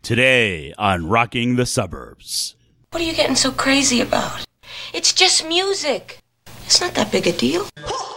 Today on Rocking the Suburbs. What are you getting so crazy about? It's just music. It's not that big a deal.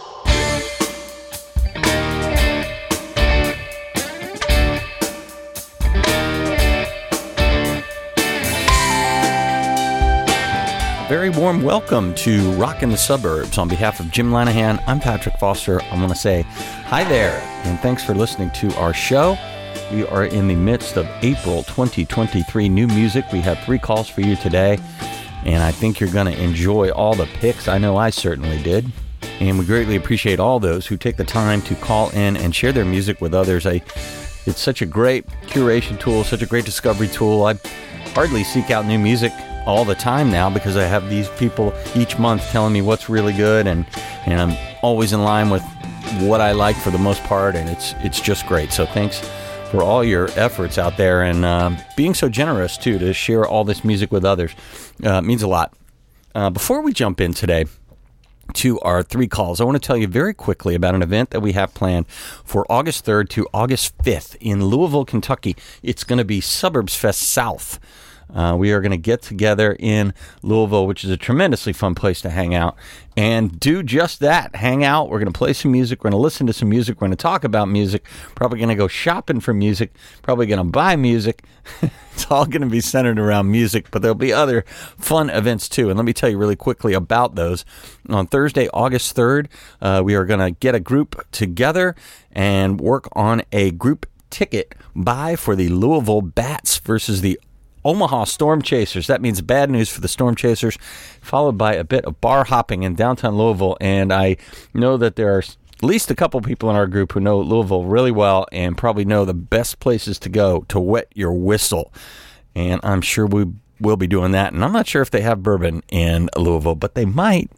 Very warm welcome to Rockin' the Suburbs. On behalf of Jim Lanahan, I'm Patrick Foster. I want to say hi there, and thanks for listening to our show. We are in the midst of April 2023 new music. We have 3 calls for you today, and I think you're going to enjoy all the picks. I know I certainly did. And we greatly appreciate all those who take the time to call in and share their music with others. It's such a great curation tool, such a great discovery tool. I hardly seek out new music all the time now because I have these people each month telling me what's really good, and I'm always in line with what I like for the most part, and it's just great. So thanks for all your efforts out there and being so generous too to share all this music with others. It means a lot. Before we jump in today to our 3 calls, I want to tell you very quickly about an event that we have planned for August 3rd to August 5th in Louisville, Kentucky. It's going to be Suburbs Fest South. We are going to get together in Louisville, which is a tremendously fun place to hang out, and do just that. Hang out. We're going to play some music. We're going to listen to some music. We're going to talk about music. Probably going to go shopping for music. Probably going to buy music. It's all going to be centered around music, but there'll be other fun events too. And let me tell you really quickly about those. On Thursday, August 3rd, we are going to get a group together and work on a group ticket buy for the Louisville Bats versus the Omaha Storm Chasers. That means bad news for the Storm Chasers, followed by a bit of bar hopping in downtown Louisville. And I know that there are at least a couple people in our group who know Louisville really well and probably know the best places to go to wet your whistle. And I'm sure we will be doing that. And I'm not sure if they have bourbon in Louisville, but they might.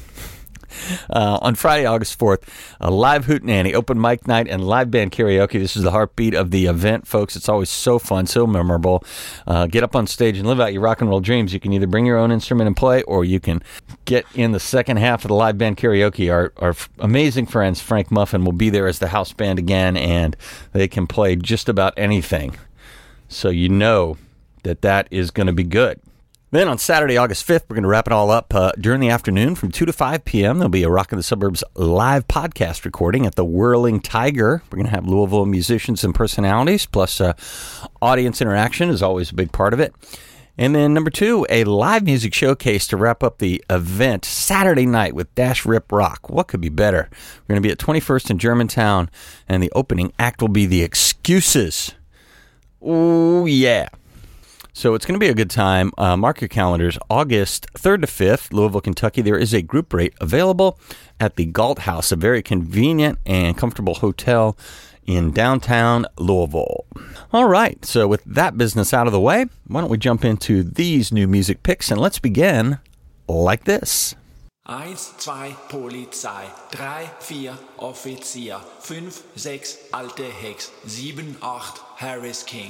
On Friday, August 4th, a live hootenanny, open mic night, and live band karaoke. This is the heartbeat of the event, folks. It's always so fun, so memorable. Get up on stage and live out your rock and roll dreams. You can either bring your own instrument and play, or you can get in the second half of the live band karaoke. Our amazing friends, Frank Muffin, will be there as the house band again, and they can play just about anything. So you know that is going to be good. Then on Saturday, August 5th, we're going to wrap it all up during the afternoon from 2 to 5 p.m. There'll be a Rockin' the Suburbs live podcast recording at the Whirling Tiger. We're going to have Louisville musicians and personalities, plus audience interaction is always a big part of it. And then number 2, a live music showcase to wrap up the event Saturday night with Dash Rip Rock. What could be better? We're going to be at 21st in Germantown, and the opening act will be The Excuses. Oh, yeah. So it's going to be a good time. Mark your calendars. August 3rd to 5th, Louisville, Kentucky. There is a group rate available at the Galt House, a very convenient and comfortable hotel in downtown Louisville. All right. So with that business out of the way, why don't we jump into these new music picks, and let's begin like this. 1, 2, Polizei, 3, 4, Offizier, 5, 6, alte Hex, 7, 8, Harris King.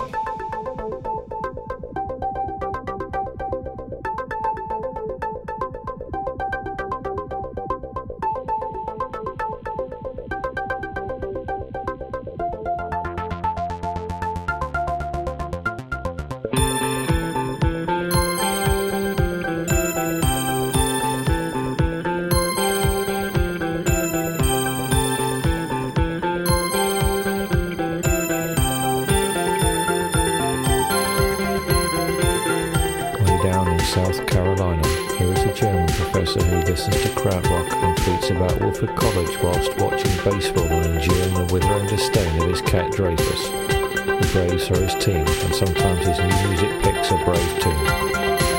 South Carolina, there is a German professor who listens to krautrock and tweets about Woolford College whilst watching baseball and enduring the withering disdain of his cat Dreyfus. The Braves are his team, and sometimes his new music picks are brave too.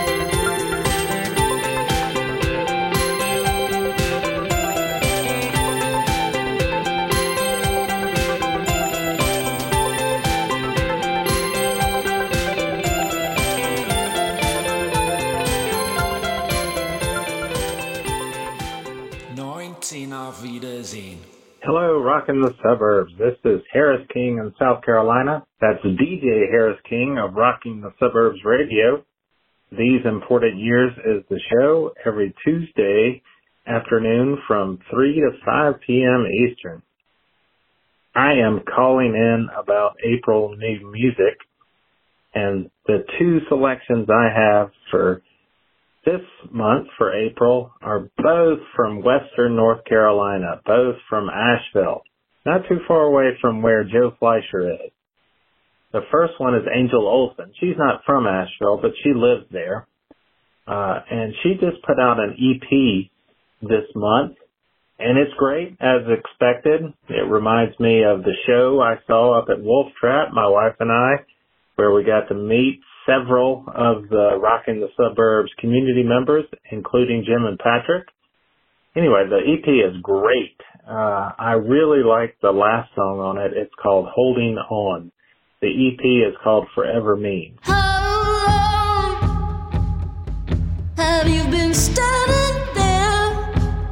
Hello, Rockin' the Suburbs. This is Harris King in South Carolina. That's DJ Harris King of Rocking the Suburbs Radio. These Important Years is the show every Tuesday afternoon from 3 to 5 p.m. Eastern. I am calling in about April new music, and And the two selections I have for this month, for April, are both from Western North Carolina, both from Asheville, not too far away from where Joe Fleischer is. The first one is Angel Olsen. She's not from Asheville, but she lives there. And she just put out an EP this month, and it's great, as expected. It reminds me of the show I saw up at Wolf Trap, my wife and I, where we got to meet several of the Rockin' the Suburbs community members, including Jim and Patrick. Anyway, the EP is great. I really like the last song on it. It's called Holding On. The EP is called Forever Me. How long have you been standing there?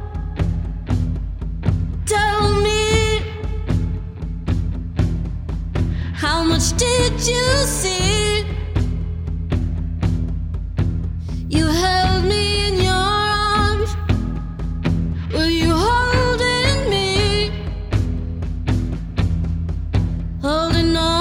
Tell me, how much did you see? You held me in your arms. Were you holding me? Holding on.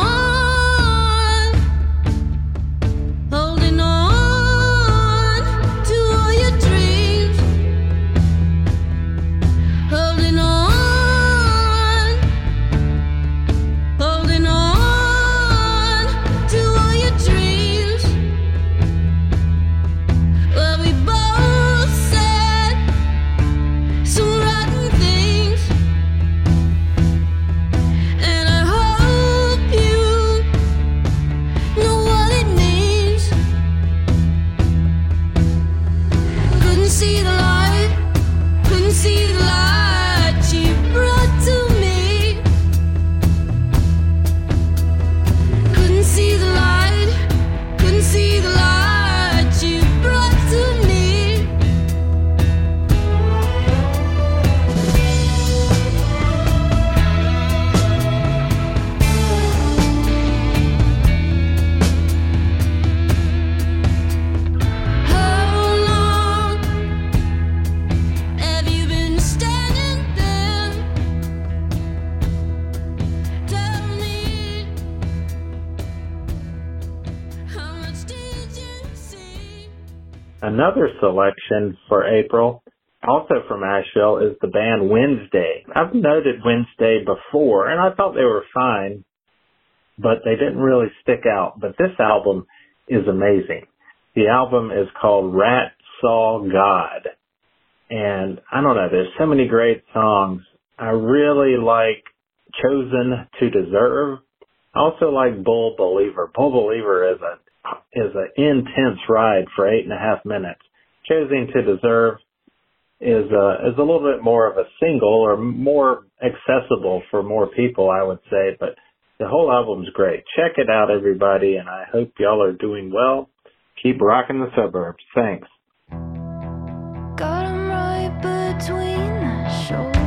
Another selection for April, also from Asheville, is the band Wednesday. I've noted Wednesday before, and I thought they were fine, but they didn't really stick out. But this album is amazing. The album is called Rat Saw God. And I don't know, there's so many great songs. I really like Chosen to Deserve. I also like Bull Believer. Bull Believer is an intense ride for 8.5 minutes. Choosing to Deserve is a little bit more of a single, or more accessible for more people, I would say, but the whole album's great. Check it out, everybody, and I hope y'all are doing well. Keep rocking the suburbs. Thanks. Got 'em right between the shoulders.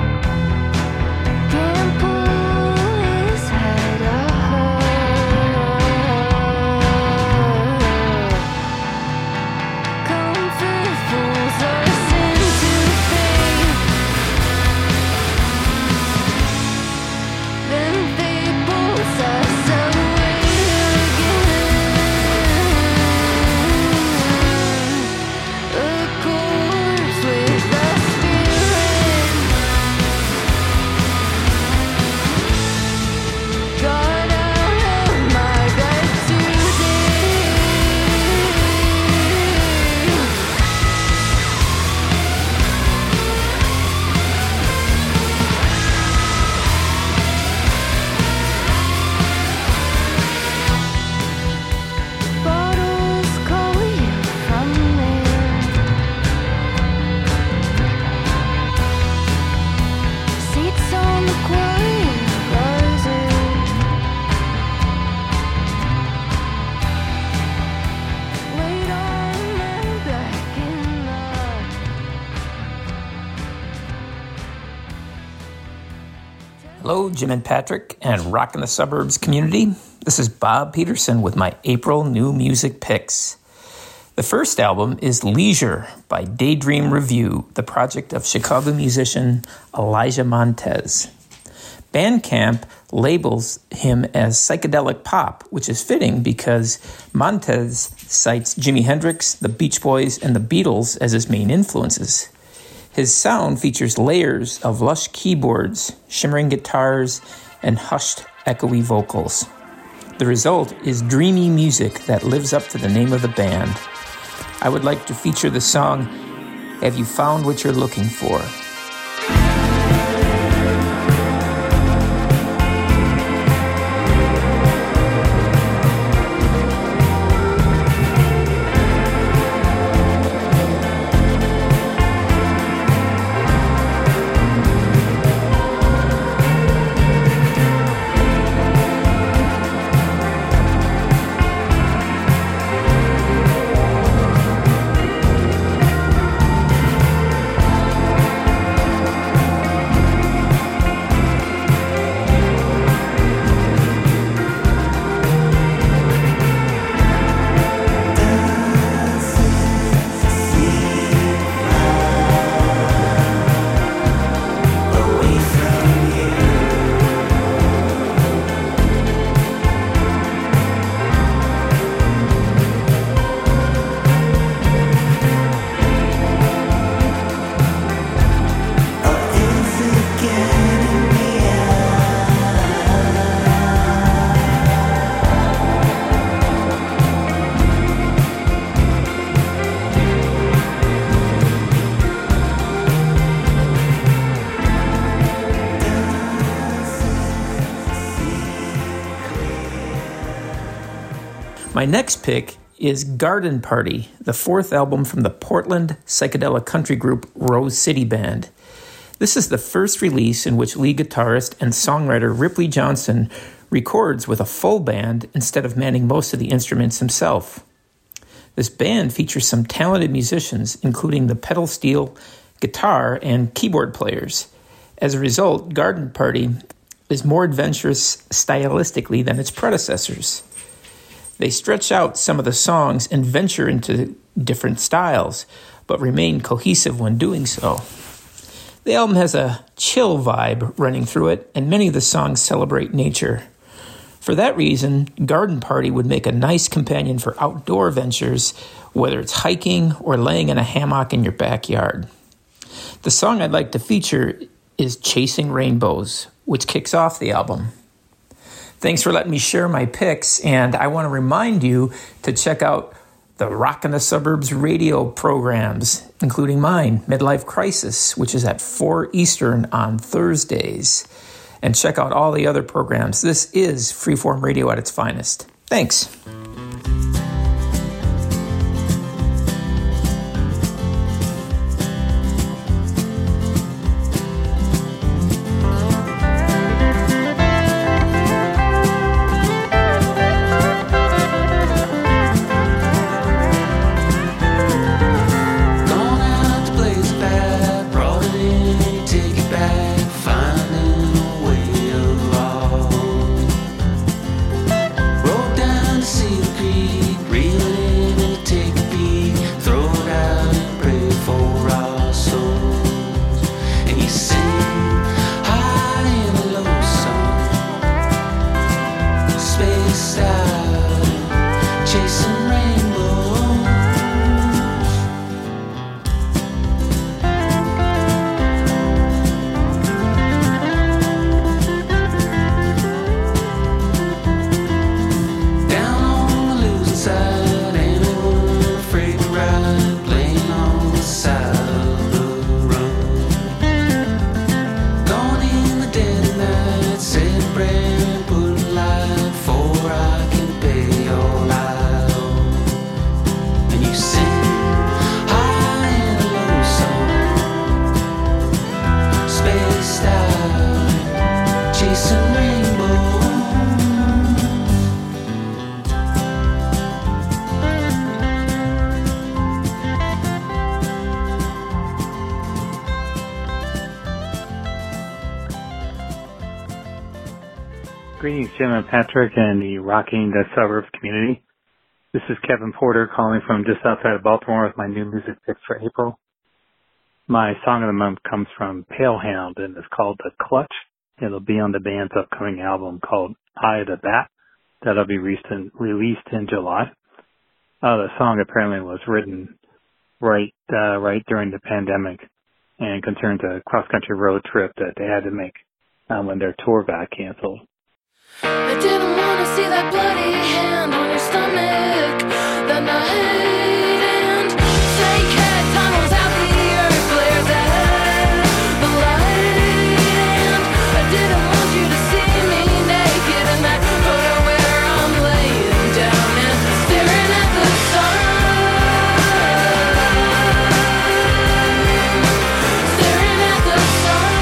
Can't pull his head up. Hello, Jim and Patrick, and Rockin' the Suburbs community. This is Bob Peterson with my April new music picks. The first album is Leisure by Daydream Review, the project of Chicago musician Elijah Montez. Bandcamp labels him as psychedelic pop, which is fitting because Montez cites Jimi Hendrix, the Beach Boys, and the Beatles as his main influences. His sound features layers of lush keyboards, shimmering guitars, and hushed, echoey vocals. The result is dreamy music that lives up to the name of the band. I would like to feature the song, Have You Found What You're Looking For? My next pick is Garden Party, the fourth album from the Portland psychedelic country group Rose City Band. This is the first release in which lead guitarist and songwriter Ripley Johnson records with a full band instead of manning most of the instruments himself. This band features some talented musicians, including the pedal steel, guitar, and keyboard players. As a result, Garden Party is more adventurous stylistically than its predecessors. They stretch out some of the songs and venture into different styles, but remain cohesive when doing so. The album has a chill vibe running through it, and many of the songs celebrate nature. For that reason, Garden Party would make a nice companion for outdoor ventures, whether it's hiking or laying in a hammock in your backyard. The song I'd like to feature is Chasing Rainbows, which kicks off the album. Thanks for letting me share my picks, and I want to remind you to check out the Rockin' the Suburbs radio programs, including mine, Midlife Crisis, which is at 4 Eastern on Thursdays. And check out all the other programs. This is Freeform Radio at its finest. Thanks. Greetings, Jim and Patrick, and the Rocking the Suburbs community. This is Kevin Porter calling from just outside of Baltimore with my new music picks for April. My song of the month comes from Palehound, and it's called The Clutch. It'll be on the band's upcoming album called Eye of the Bat. That'll be released in July. The song apparently was written right during the pandemic and concerns a cross-country road trip that they had to make when their tour got canceled. I didn't want to see that bloody hand on your stomach that night, and snake head tunnels out the earth, glares at the light, and I didn't want you to see me naked in that photo where I'm laying down and staring at the sun, staring at the sun.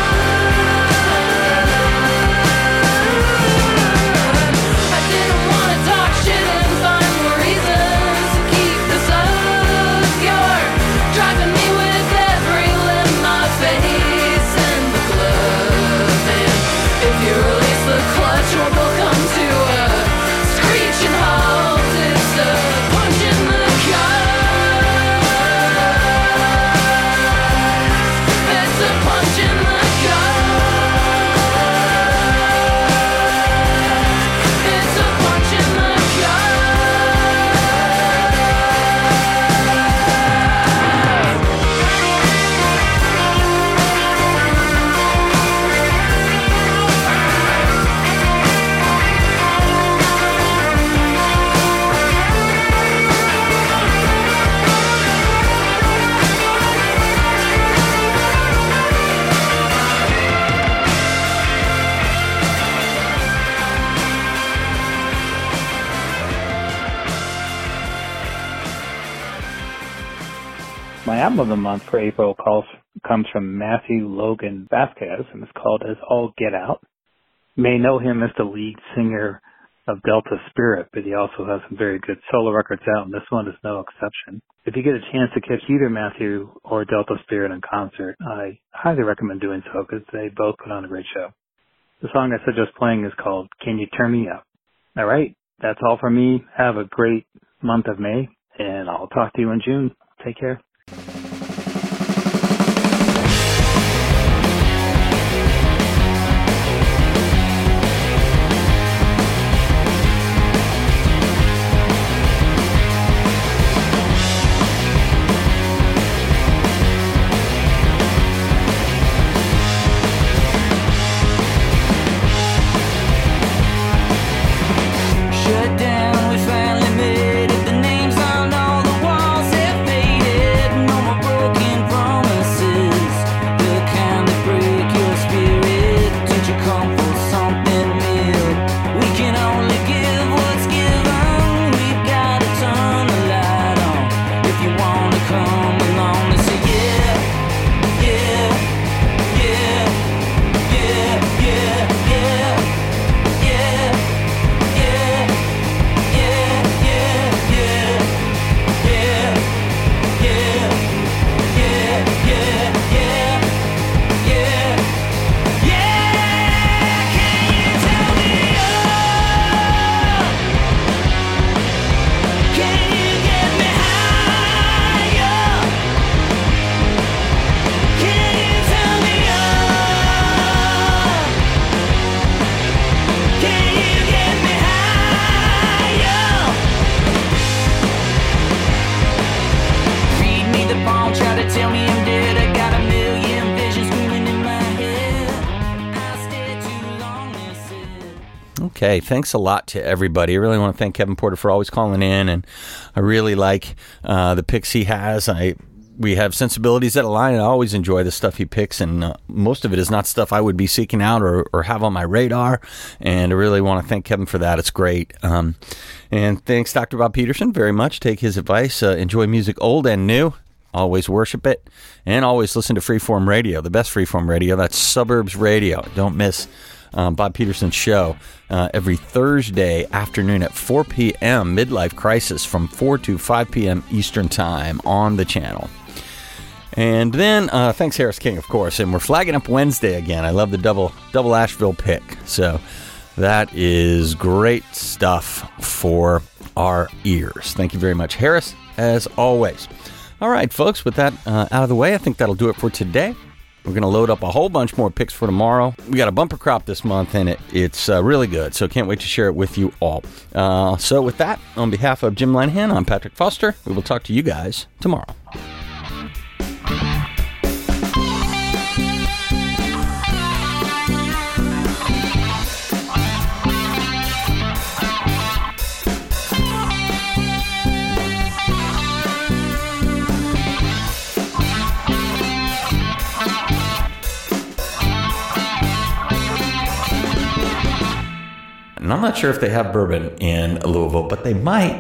My album of the month for April comes from Matthew Logan Vasquez, and it's called As All Get Out. You may know him as the lead singer of Delta Spirit, but he also has some very good solo records out, and this one is no exception. If you get a chance to catch either Matthew or Delta Spirit in concert, I highly recommend doing so because they both put on a great show. The song I suggest playing is called Can You Turn Me Up? All right, that's all for me. Have a great month of May, and I'll talk to you in June. Take care. Okay, thanks a lot to everybody. I really want to thank Kevin Porter for always calling in, and I really like the picks he has. We have sensibilities that align, and I always enjoy the stuff he picks, and most of it is not stuff I would be seeking out or have on my radar, and I really want to thank Kevin for that. It's great. And thanks, Dr. Bob Peterson, very much. Take his advice. Enjoy music old and new. Always worship it, and always listen to Freeform Radio, the best Freeform Radio. That's Suburbs Radio. Don't miss Bob Peterson's show every Thursday afternoon at 4 p.m. Midlife Crisis from 4 to 5 p.m. Eastern Time on the channel. And then thanks Harris King, of course. And we're flagging up Wednesday again. I love the double Asheville pick. So That is great stuff for our ears. Thank you very much, Harris, as always. All right, folks, with that out of the way, I think that'll do it for today. We're going to load up a whole bunch more picks for tomorrow. We got a bumper crop this month, and it's really good, so can't wait to share it with you all. So with that, on behalf of Jim Lanahan, I'm Patrick Foster. We will talk to you guys tomorrow. And I'm not sure if they have bourbon in Louisville, but they might.